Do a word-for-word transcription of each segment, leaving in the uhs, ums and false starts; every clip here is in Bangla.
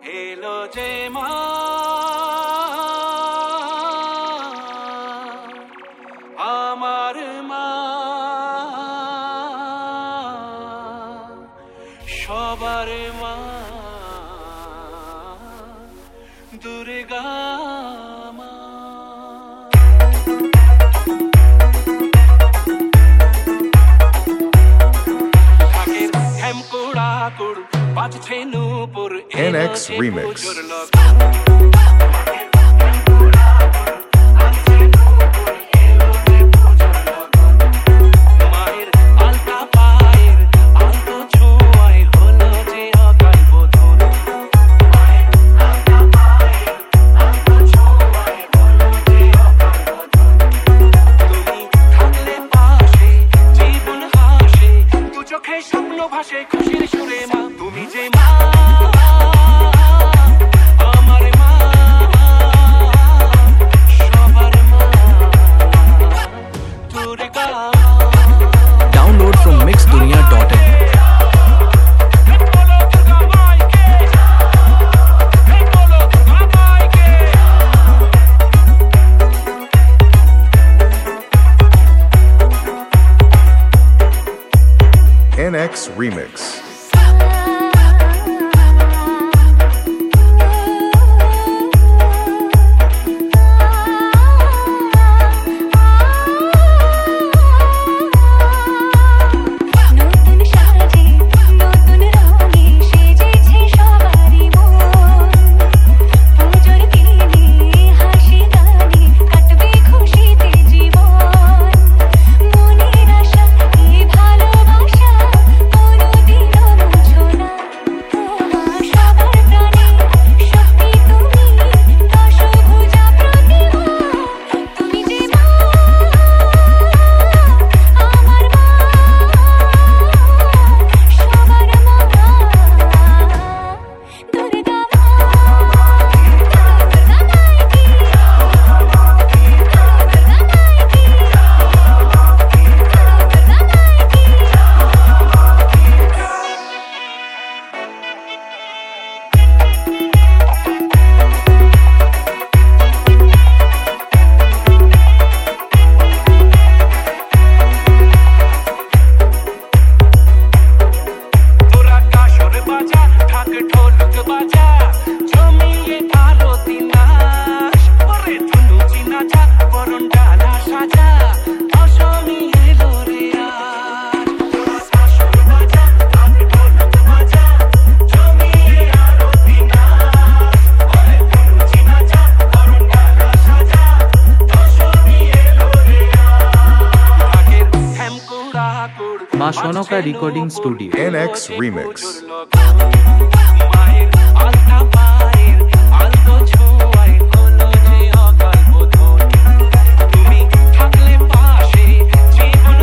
এলো যে মা আমার মা সবার মা দুর্গা মা। ঢাকের হেমকুড়াকুড় বাজছে নূপুর N X Remix. স্বপ্ন ভাসে খুশির সুরে মা তুমি যে মা আমার মা সবার মা Durga. Download from mix dunia dot in. N X Remix. Ma Shonoka Recording Studio. N X Remix.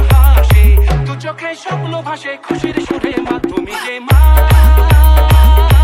স্বপ্ন ভাসে খুশির সুরে মা তুমি যে মা।